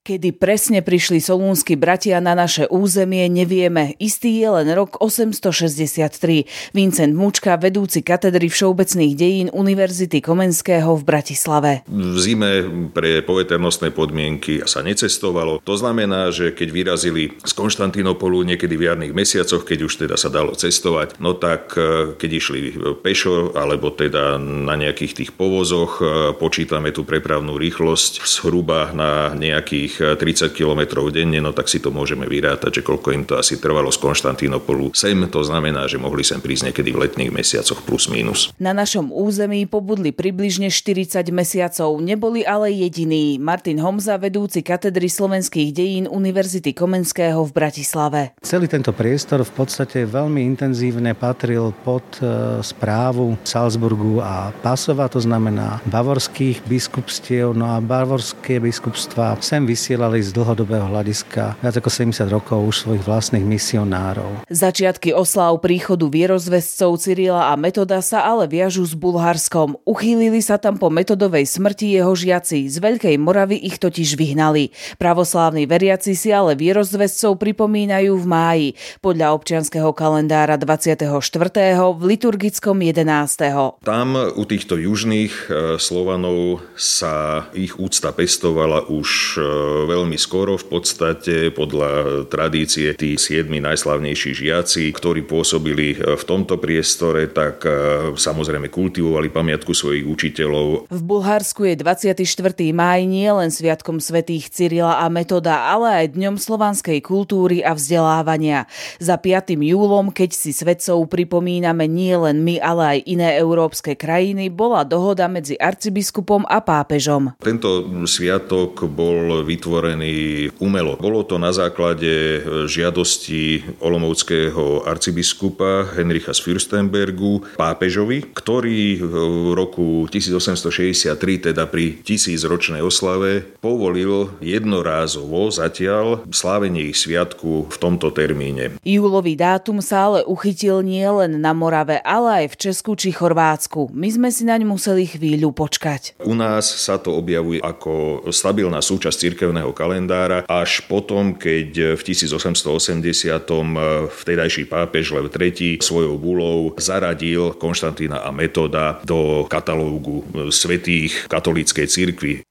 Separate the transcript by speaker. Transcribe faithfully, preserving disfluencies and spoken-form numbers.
Speaker 1: Kedy presne prišli solúnski bratia na naše územie, nevieme. Istý je len rok osemstošesťdesiattri. Vincent Mučka, vedúci katedry všeobecných dejín Univerzity Komenského v Bratislave.
Speaker 2: V zime pre poveternostné podmienky sa necestovalo. To znamená, že keď vyrazili z Konštantínopolu niekedy v jarných mesiacoch, keď už teda sa dalo cestovať, no tak keď išli pešo alebo teda na nejakých tých povozoch, počítame tú prepravnú rýchlosť zhruba na nejakých tridsať kilometrov denne, no tak si to môžeme vyrátať, že koľko im to asi trvalo z Konštantínopolu sem. To znamená, že mohli sem prísť niekedy v letných mesiacoch plus mínus.
Speaker 1: Na našom území pobudli približne štyridsať mesiacov. Neboli ale jediní. Martin Homza, vedúci katedry slovenských dejín Univerzity Komenského v Bratislave.
Speaker 3: Celý tento priestor v podstate veľmi intenzívne patril pod e, správu Salzburgu a Pasova, to znamená bavorských biskupstiev, no a bavorské biskupstva sem vysielali z dlhodobého hľadiska viac ako sedemdesiat rokov už svojich vlastných misionárov.
Speaker 1: Začiatky osláv príchodu vierozvescov Cyrila a Metoda sa ale viažú s Bulharskom. Uchýlili sa tam po Metodovej smrti jeho žiaci. Z Veľkej Moravy ich totiž vyhnali. Pravoslávni veriaci si ale vierozvescov pripomínajú v máji. Podľa občianskeho kalendára dvadsiateho štvrtého v liturgickom jedenásteho
Speaker 2: Tam u týchto južných Slovanov sa ich úcta pestovala už veľmi skoro, v podstate podľa tradície tí siedmi najslavnejší žiaci, ktorí pôsobili v tomto priestore, tak samozrejme kultivovali pamiatku svojich učiteľov.
Speaker 1: V Bulharsku je dvadsiateho štvrtého máj nie len sviatkom svätých Cyrila a Metoda, ale aj dňom slovanskej kultúry a vzdelávania. Za piatym júlom, keď si svätcov pripomíname nie len my, ale aj iné európske krajiny, bola dohoda medzi arcibiskupom a pápežom.
Speaker 2: Tento sviatok bol vytvorený umelo. Bolo to na základe žiadosti olomouckého arcibiskupa Henricha z Fürstenbergu pápežovi, ktorý v roku tisícosemstošesťdesiattri, teda pri tisícročnej oslave, povolil jednorázovo zatiaľ slávenie ich sviatku v tomto termíne.
Speaker 1: Júlový dátum sa ale uchytil nie len na Morave, ale aj v Česku či Chorvátsku. My sme si naň museli chvíľu počkať.
Speaker 2: U nás sa to objavuje ako stabilná súčasť cirkevného kalendára až potom, keď v tisícosemstoosemdesiatom vtedajší pápež Lev tretí svojou bulou zaradil Konštantína a Metoda do katalógu svätých katolíckej cirkvi.